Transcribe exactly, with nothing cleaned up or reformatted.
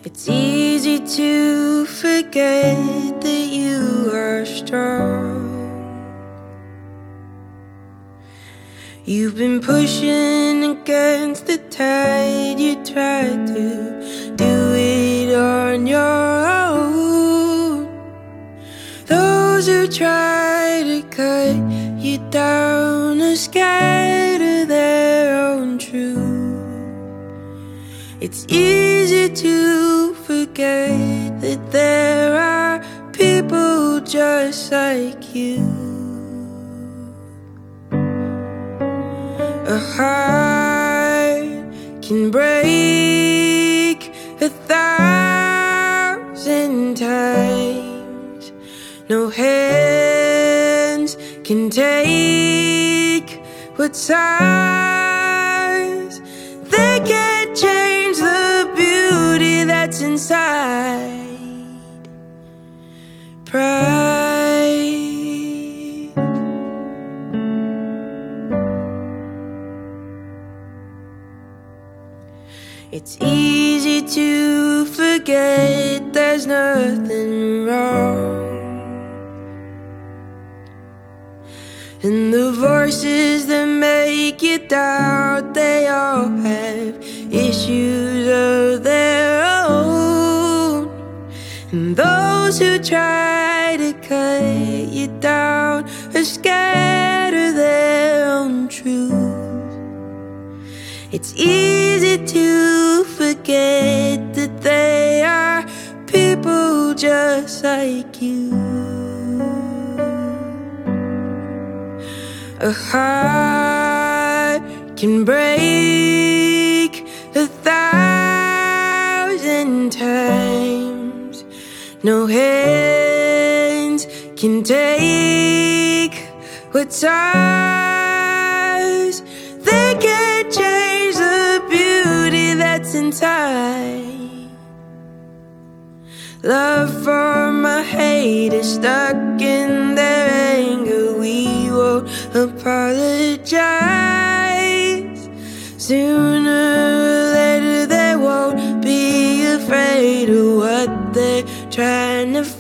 It's easy to forget that you are strong. You've been pushing against the tide. You tried to do it on your own. Those who try to cut you down are scared of their own truth. It's easy to forget that there are people just like you. A heart can break a thousand times. No hands can take what's ours. They can't change the beauty that's inside. Pride. It's easy to forget there's nothing wrong. And the voices that make you doubt, they all have issues of their own. And those who try to cut you down are scared of their own truth. It's easy to forget that they are people just like you. A heart can break a thousand times. No hands can take what's ours. They can't change the beauty that's inside. Love for my hate is stuck in their anger. We won't apologize. Sooner or later they won't be afraid of what they're trying to